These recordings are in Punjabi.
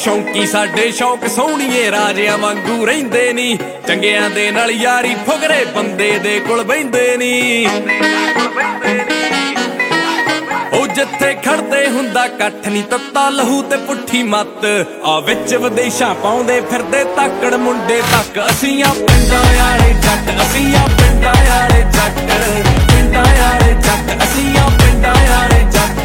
ਸ਼ੌਂਕੀ ਸਾਡੇ ਸ਼ੌਕ ਸੋਹਣੀਏ ਰਾਜਿਆਂ ਵਾਂਗੂ ਰਹਿੰਦੇ ਨੀ ਚੰਗਿਆਂ ਦੇ ਨਾਲ ਯਾਰੀ ਫੁਕਰੇ ਬੰਦੇ ਦੇ ਕੋਲ ਬਹਿੰਦੇ ਨੀ ਉਹ ਜਿੱਥੇ ਖੜਦੇ ਹੁੰਦਾ ਇਕੱਠ ਨੀ ਤੱਤਾ ਲਹੂ ਤੇ ਪੁੱਠੀ ਮੱਤ ਆ ਵਿੱਚ ਵਿਦੇਸ਼ਾਂ ਪਾਉਂਦੇ ਫਿਰਦੇ ਤਾਕੜ ਮੁੰਡੇ ਤੱਕ ਅਸੀਂ ਆ ਪਿੰਡਾਂ ਵਾਲੇ ਜੱਟ ਅਸੀਂ ਆ ਪਿੰਡਾਂ ਵਾਲੇ ਜੱਟ ਪਿੰਡਾਂ ਵਾਲੇ ਜੱਟ ਅਸੀਂ ਆ ਪਿੰਡਾਂ ਵਾਲੇ ਜੱਟ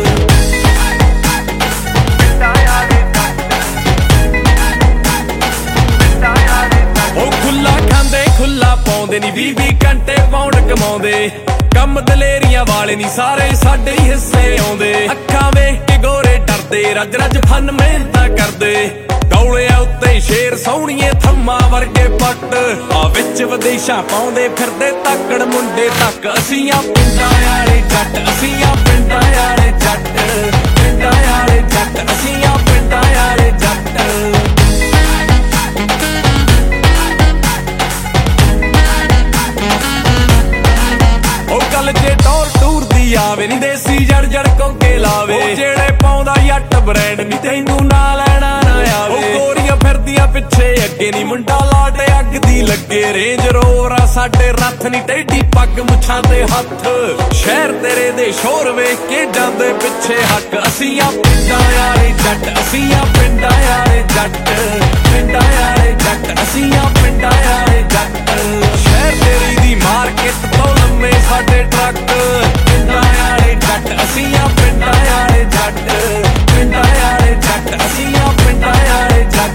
ਖੁੱਲਾ ਪਾਉਂਦੇ ਨੀ 20 ਘੰਟੇ ਪਾਉਂਡ ਕਮਾਉਂਦੇ ਕੰਮ ਦਲੇਰੀਆਂ ਵਾਲੇ ਨੀ ਸਾਰੇ ਸਾਡੇ ਹੀ ਹਿੱਸੇ ਆਉਂਦੇ ਅੱਖਾਂ ਵੇਖ ਕੇ ਗੋਰੇ ਡਰਦੇ ਰੱਜ ਰੱਜ ਫਨ ਮਿਹਨਤਾਂ ਕਰਦੇ ਡੌਲਿਆਂ ਉੱਤੇ ਸ਼ੇਰ ਸੋਹਣੀਏ ਥੰਮਾਂ ਵਰਗੇ ਪੱਟ ਆ ਵਿੱਚ ਵਿਦੇਸ਼ਾਂ ਪਾਉਂਦੇ ਫਿਰਦੇ ਤਾਕੜ ਮੁੰਡੇ ਤੱਕ ਅਸੀਂ ਆ ਪਿੰਡਾਂ ਵਾਲੇ ਜੱਟ ਅਸੀਂ ਆ ਪਿੰਡਾਂ ਵਾਲੇ ਜੱਟ ਪਿੰਡਾਂ ਵਾਲੇ ਜੱਟ ਅਸੀਂ ਆ ਪਿੰਡਾਂ ਵਾਲੇ ਜੱਟ ਜੇ ਟੌਰ ਟੂਰ ਦੀ ਆਵੇ ਨੀ ਦੇਸੀ ਜੜ ਜੜ ਕੋਕੇ ਲਾਵੇ ਜਿਹੜੇ ਪਾਉਂਦਾ ਜੱਟ ਬ੍ਰਾਂਡ ਨੀ ਤੈਨੂੰ ਨਾ ਲੈਣਾ ਨਾ ਆਵੇ ਉਹ ਗੋਰੀਆਂ ਫਿਰਦੀਆਂ ਪਿੱਛੇ ਅੱਗੇ ਨੀ ਮੁੰਡਾ ਲਾਟ ਅੱਗ ਦੀ ਲੱਗੇ ਰੇਂਜ ਰੋਵਰ ਆ ਸਾਡੇ ਰੱਥ ਨੀ ਟੇਢੀ ਪੱਗ ਮੁੱਛਾਂ ਤੇ ਹੱਥ ਸ਼ਹਿਰ ਤੇਰੇ ਦੇ ਸ਼ੋਰ ਵੇਖ ਕੇ ਜਾਂਦੇ ਪਿੱਛੇ ਹੱਕ ਅਸੀਂ ਆ ਪਿੰਡਾਂ ਵਾਲੇ ਜੱਟ ਅਸੀਂ ਆ ਪਿੰਡਾਂ ਵਾਲੇ ਜੱਟ ਪਿੰਡਾਂ ਵਾਲੇ ਜੱਟ ਅਸੀਂ ਆ ਪਿੰਡਾਂ ਵਾਲੇ ਜੱਟ ਸ਼ਹਿਰ ਤੇਰੀ ਦੀ ਮਾਰਕੀਟ ਤੋਂ ਲੰਮੇ ਸਾਡੇ ਟਰੱਕ ਪਿੰਡਾਂ ਵਾਲੇ ਜੱਟ ਅਸੀਂ ਆ ਪਿੰਡਾਂ ਵਾਲੇ ਜੱਟ ਪਿੰਡਾਂ ਵਾਲੇ ਜੱਟ ਅਸੀਂ ਆ ਪਿੰਡਾਂ ਵਾਲੇ ਜੱਟ